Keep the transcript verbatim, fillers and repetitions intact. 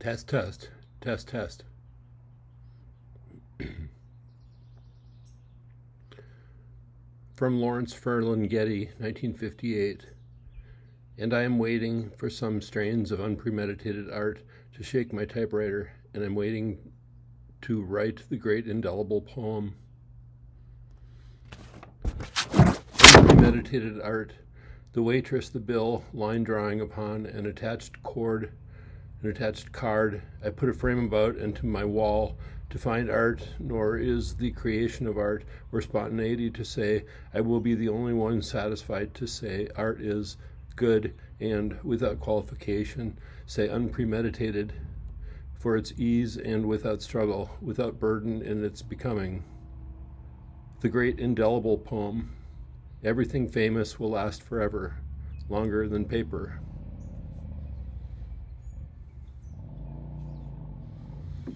Test, test, test, test. From Lawrence Ferlinghetti, nineteen fifty-eight. And I am waiting for some strains of unpremeditated art to shake my typewriter, and I'm waiting to write the great indelible poem. Unpremeditated art, the waitress, the bill, line drawing upon an attached cord, an attached card, I put a frame about into my wall to find art, nor is the creation of art or spontaneity to say, I will be the only one satisfied to say art is good and, without qualification, say unpremeditated for its ease and without struggle, without burden in its becoming. The great indelible poem, everything famous will last forever, longer than paper.